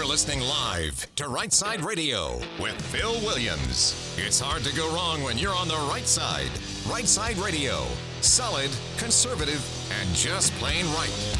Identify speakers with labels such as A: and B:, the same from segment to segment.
A: You're listening live to Right Side Radio with Phil Williams. It's hard to go wrong when you're on the right side. Right Side Radio. Solid, conservative, and just plain right.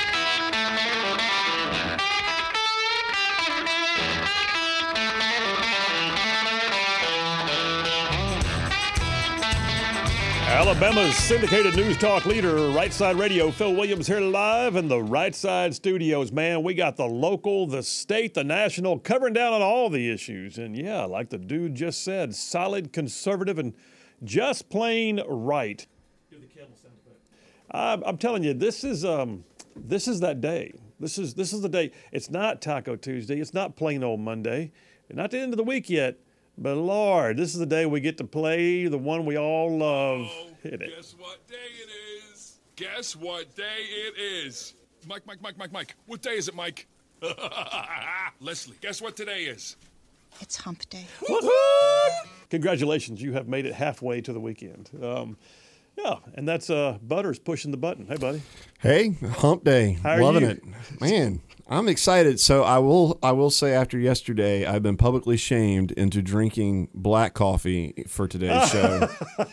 B: Alabama's syndicated news talk leader, Right Side Radio. Phil Williams here live in the Right Side studios. Man, we got the local, the state, the national, covering down on all the issues. And yeah, like the dude just said, solid, conservative, and just plain right. Do the camel sound effect. I'm telling you, this is that day. This is the day. It's not Taco Tuesday. It's not plain old Monday. Not the end of the week yet. But Lord, this is the day we get to play the one we all love. Hit it.
C: Guess what day it is? Guess what day it is? Mike. What day is it, Mike? Leslie, guess what today is?
D: It's hump day.
B: Woo-hoo! Congratulations, you have made it halfway to the weekend. Yeah, and that's Butters pushing the button. Hey, buddy.
E: Hey, hump day.
B: How are
E: Loving
B: you?
E: it. Man, I'm excited. So I will say after yesterday, I've been publicly shamed into drinking black coffee for today's show.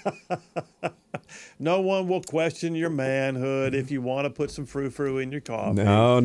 B: No one will question your manhood if you want to put some frou-frou in your coffee.
E: No.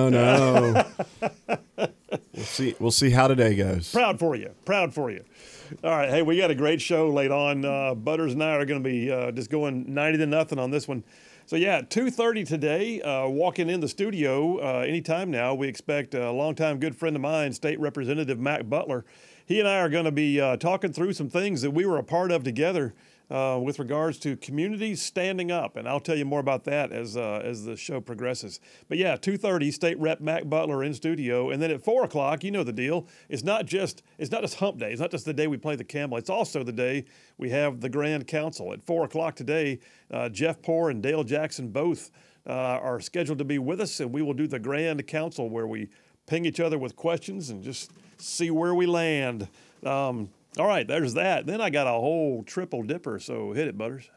E: We'll see how today goes.
B: Proud for you. All right, hey, we got a great show late on. Butters and I are going to be just going 90-0 on this one. So yeah, 2:30 today, walking in the studio anytime now. We expect a longtime good friend of mine, State Representative Mac Butler. He and I are going to be talking through some things that we were a part of together with regards to communities standing up, and I'll tell you more about that as the show progresses. But yeah, 2:30, State Rep Mac Butler in studio, and then at 4 o'clock, you know the deal. It's not just Hump Day. It's not just the day we play the camel. It's also the day we have the Grand Council at 4 o'clock today. Jeff Poore and Dale Jackson both are scheduled to be with us, and we will do the Grand Council where we ping each other with questions and just see where we land. All right, there's that. Then I got a whole triple dipper, so hit it, Butters.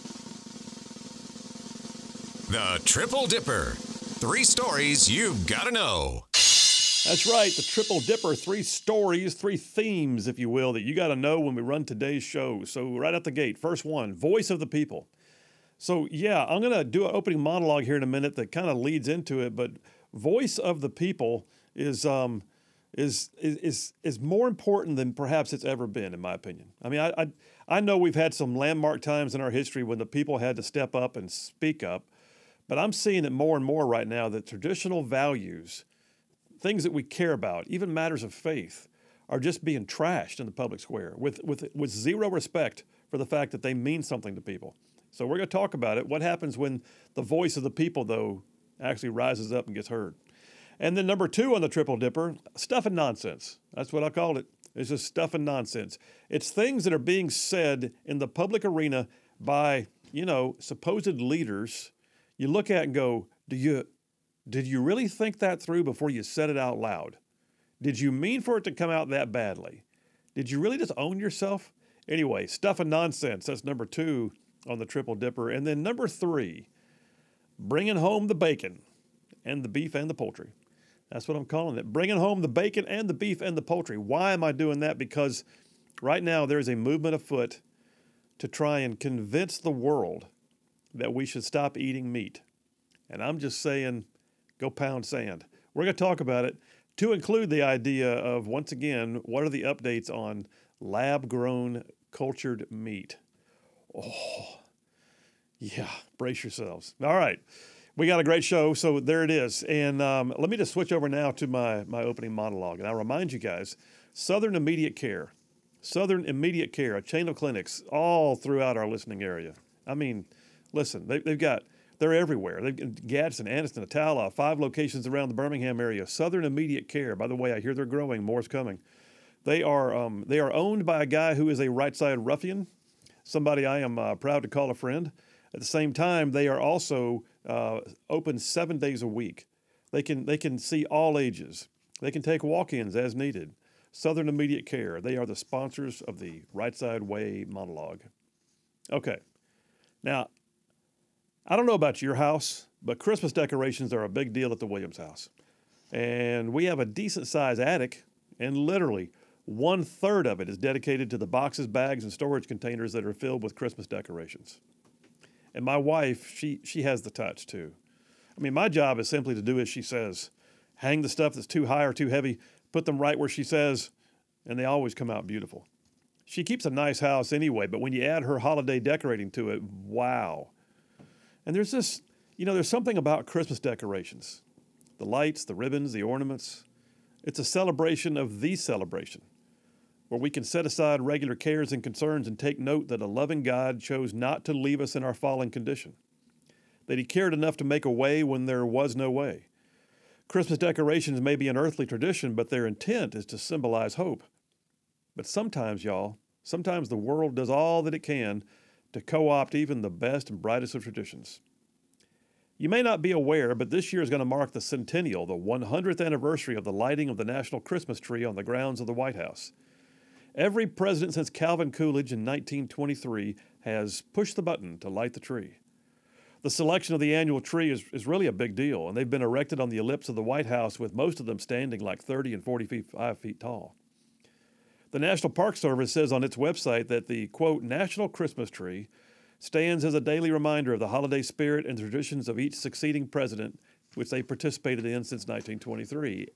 A: The Triple Dipper. 3 stories you've got to know.
B: That's right, the triple dipper, 3 stories, 3 themes, if you will, that you got to know when we run today's show. So right out the gate, first one, voice of the people. So yeah, I'm going to do an opening monologue here in a minute that kind of leads into it, but voice of the people is more important than perhaps it's ever been, in my opinion. I mean, I know we've had some landmark times in our history when the people had to step up and speak up, but I'm seeing it more and more right now that traditional values, things that we care about, even matters of faith, are just being trashed in the public square with zero respect for the fact that they mean something to people. So we're going to talk about it. What happens when the voice of the people, though, actually rises up and gets heard? And then number 2 on the triple dipper, stuff and nonsense. That's what I called it. It's just stuff and nonsense. It's things that are being said in the public arena by, supposed leaders. You look at and go, did you really think that through before you said it out loud? Did you mean for it to come out that badly? Did you really just own yourself? Anyway, stuff and nonsense. That's number 2 on the triple dipper. And then number 3, bringing home the bacon and the beef and the poultry. That's what I'm calling it. Bringing home the bacon and the beef and the poultry. Why am I doing that? Because right now there's a movement afoot to try and convince the world that we should stop eating meat. And I'm just saying, go pound sand. We're going to talk about it to include the idea of, once again, what are the updates on lab-grown cultured meat? Oh, yeah, brace yourselves. All right. We got a great show, so there it is. And let me just switch over now to my opening monologue. And I'll remind you guys, Southern Immediate Care, a chain of clinics all throughout our listening area. I mean, listen, they're everywhere. They've got Gadsden, Anniston, Attala, 5 locations around the Birmingham area. Southern Immediate Care, by the way, I hear they're growing. More's coming. They are owned by a guy who is a right-side ruffian, somebody I am proud to call a friend. At the same time, they are also open 7 days a week. They can see all ages. They can take walk-ins as needed. Southern Immediate Care. They are the sponsors of the Right Side Way monologue. Okay. Now, I don't know about your house, but Christmas decorations are a big deal at the Williams house. And we have a decent-sized attic, and literally 1/3 of it is dedicated to the boxes, bags, and storage containers that are filled with Christmas decorations. And my wife, she has the touch too. I mean, my job is simply to do as she says. Hang the stuff that's too high or too heavy, put them right where she says, and they always come out beautiful. She keeps a nice house anyway, but when you add her holiday decorating to it, wow. And there's this, there's something about Christmas decorations. The lights, the ribbons, the ornaments. It's a celebration of the celebration, where we can set aside regular cares and concerns and take note that a loving God chose not to leave us in our fallen condition, that he cared enough to make a way when there was no way. Christmas decorations may be an earthly tradition, but their intent is to symbolize hope. But sometimes, sometimes the world does all that it can to co-opt even the best and brightest of traditions. You may not be aware, but this year is going to mark the centennial, the 100th anniversary of the lighting of the national Christmas tree on the grounds of the White House. Every president since Calvin Coolidge in 1923 has pushed the button to light the tree. The selection of the annual tree is really a big deal, and they've been erected on the ellipse of the White House, with most of them standing like 30 and 45 feet tall. The National Park Service says on its website that the, quote, National Christmas Tree stands as a daily reminder of the holiday spirit and traditions of each succeeding president, which they participated in since 1923.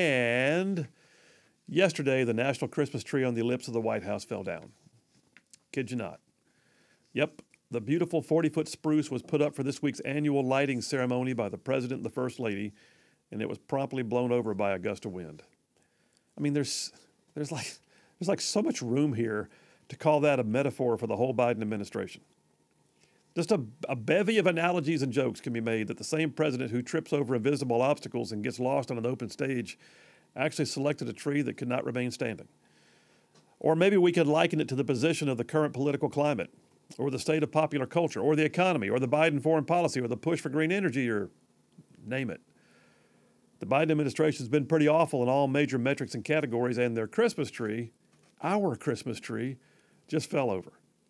B: And yesterday, the National Christmas Tree on the ellipse of the White House fell down. Kid you not. Yep. The beautiful 40-foot spruce was put up for this week's annual lighting ceremony by the President and the First Lady, and it was promptly blown over by a gust of wind. I mean, there's like so much room here to call that a metaphor for the whole Biden administration. Just a bevy of analogies and jokes can be made that the same president who trips over invisible obstacles and gets lost on an open stage actually selected a tree that could not remain standing. Or maybe we could liken it to the position of the current political climate, or the state of popular culture, or the economy, or the Biden foreign policy, or the push for green energy, or name it. The Biden administration has been pretty awful in all major metrics and categories, and their Christmas tree, our Christmas tree, just fell over.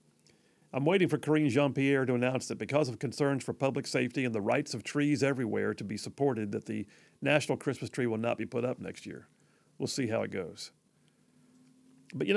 B: I'm waiting for Karine Jean-Pierre to announce that because of concerns for public safety and the rights of trees everywhere to be supported, that the national Christmas tree will not be put up next year. We'll see how it goes. But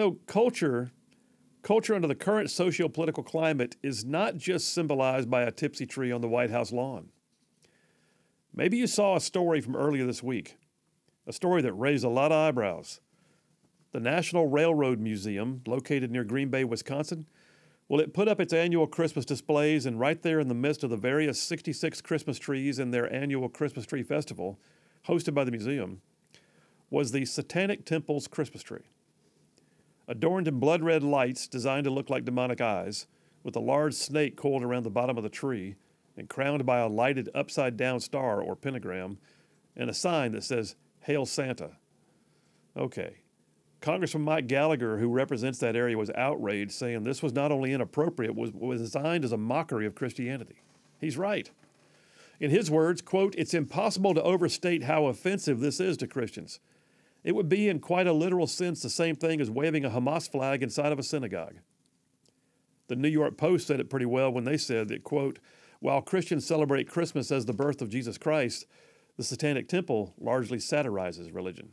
B: culture under the current socio-political climate is not just symbolized by a tipsy tree on the White House lawn. Maybe you saw a story from earlier this week, a story that raised a lot of eyebrows. The National Railroad Museum, located near Green Bay, Wisconsin, it put up its annual Christmas displays, and right there in the midst of the various 66 Christmas trees in their annual Christmas Tree Festival, hosted by the museum, was the Satanic Temple's Christmas tree. Adorned in blood-red lights designed to look like demonic eyes, with a large snake coiled around the bottom of the tree and crowned by a lighted upside-down star or pentagram, and a sign that says, Hail Santa. Okay. Congressman Mike Gallagher, who represents that area, was outraged, saying this was not only inappropriate, was designed as a mockery of Christianity. He's right. In his words, quote, it's impossible to overstate how offensive this is to Christians. It would be, in quite a literal sense, the same thing as waving a Hamas flag inside of a synagogue. The New York Post said it pretty well when they said that, quote, while Christians celebrate Christmas as the birth of Jesus Christ, the Satanic Temple largely satirizes religion.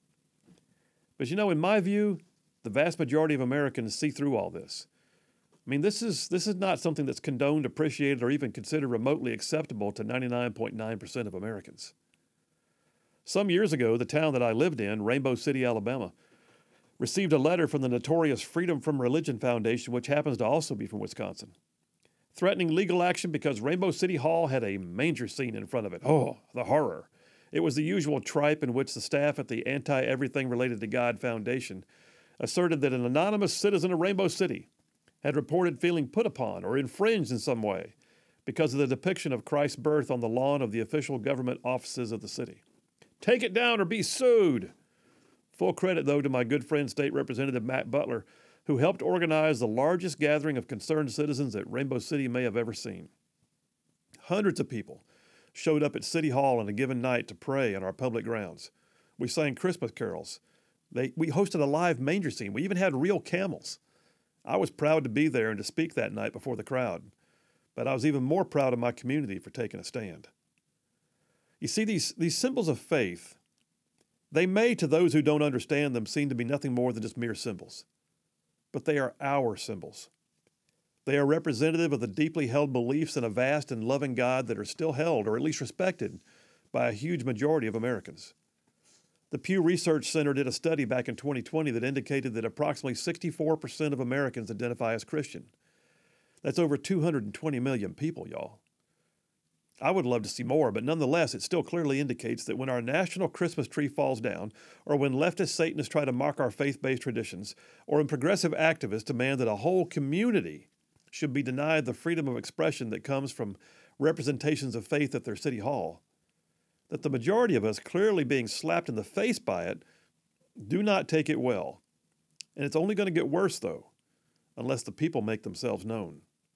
B: But in my view, the vast majority of Americans see through all this. I mean, this is not something that's condoned, appreciated, or even considered remotely acceptable to 99.9% of Americans. Some years ago, the town that I lived in, Rainbow City, Alabama, received a letter from the notorious Freedom from Religion Foundation, which happens to also be from Wisconsin, threatening legal action because Rainbow City Hall had a manger scene in front of it. Oh, the horror. It was the usual tripe in which the staff at the Anti-Everything Related to God Foundation asserted that an anonymous citizen of Rainbow City had reported feeling put upon or infringed in some way because of the depiction of Christ's birth on the lawn of the official government offices of the city. Take it down or be sued. Full credit, though, to my good friend State Representative Matt Butler, who helped organize the largest gathering of concerned citizens that Rainbow City may have ever seen. Hundreds of people showed up at City Hall on a given night to pray on our public grounds. We sang Christmas carols. We hosted a live manger scene. We even had real camels. I was proud to be there and to speak that night before the crowd, but I was even more proud of my community for taking a stand. You see, these symbols of faith, They may, to those who don't understand them, seem to be nothing more than just mere symbols. But they are our symbols. They are representative of the deeply held beliefs in a vast and loving God that are still held, or at least respected, by a huge majority of Americans. The Pew Research Center did a study back in 2020 that indicated that approximately 64% of Americans identify as Christian. That's over 220 million people, y'all. I would love to see more, but nonetheless, it still clearly indicates that when our national Christmas tree falls down, or when leftist Satanists try to mock our faith-based traditions, or when progressive activists demand that a whole community should be denied the freedom of expression that comes from representations of faith at their city hall, that the majority of us, clearly being slapped in the face by it, do not take it well. And it's only going to get worse, though, unless the people make themselves known.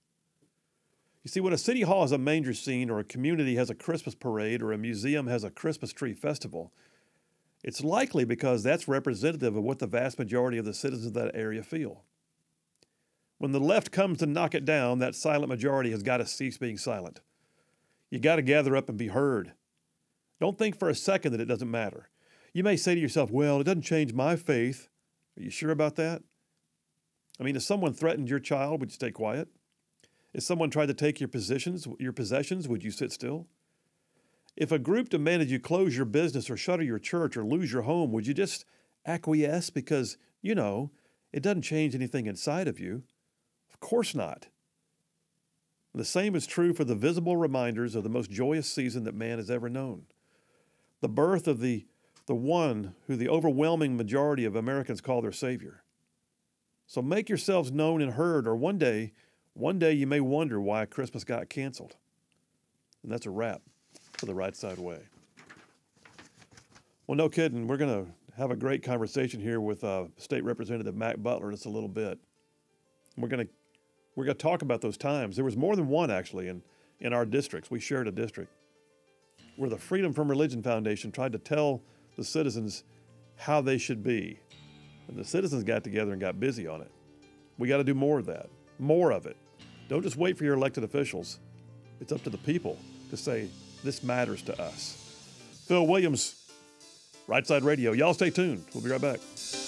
B: You see, when a city hall has a manger scene, or a community has a Christmas parade, or a museum has a Christmas tree festival, it's likely because that's representative of what the vast majority of the citizens of that area feel. When the left comes to knock it down, that silent majority has got to cease being silent. You got to gather up and be heard. Don't think for a second that it doesn't matter. You may say to yourself, well, it doesn't change my faith. Are you sure about that? I mean, if someone threatened your child, would you stay quiet? If someone tried to take your possessions, would you sit still? If a group demanded you close your business or shutter your church or lose your home, would you just acquiesce because, it doesn't change anything inside of you? Of course not. The same is true for the visible reminders of the most joyous season that man has ever known. The birth of the one who the overwhelming majority of Americans call their Savior. So make yourselves known and heard, or one day you may wonder why Christmas got canceled. And that's a wrap for the Right Side Way. Well, no kidding. We're going to have a great conversation here with State Representative Mac Butler in just a little bit. We're going to talk about those times. There was more than one, actually, in our districts. We shared a district where the Freedom from Religion Foundation tried to tell the citizens how they should be. And the citizens got together and got busy on it. We got to do more of that, more of it. Don't just wait for your elected officials. It's up to the people to say, this matters to us. Phil Williams, Right Side Radio. Y'all stay tuned. We'll be right back.